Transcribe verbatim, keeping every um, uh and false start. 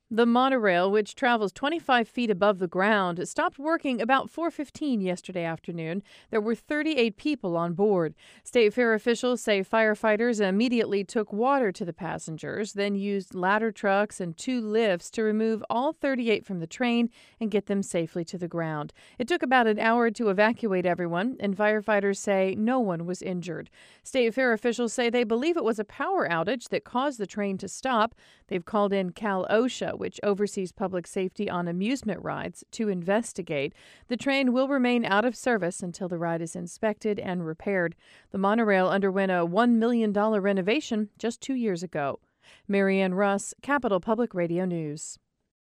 The monorail, which travels twenty-five feet above the ground, stopped working about four fifteen yesterday afternoon. There were thirty-eight people on board. State Fair officials say firefighters immediately took water to the passengers, then used ladder trucks and two lifts to remove all thirty-eight from the train and get them safely to the ground. It took about an hour to evacuate everyone, and firefighters say no one was injured. State Fair officials say they believe it was a power outage that caused the train to stop. They've called in Cal OSHA, which oversees public safety on amusement rides, to investigate. The train will remain out of service until the ride is inspected and repaired. The monorail underwent a one million dollars renovation just two years ago. Marianne Russ, Capital Public Radio News.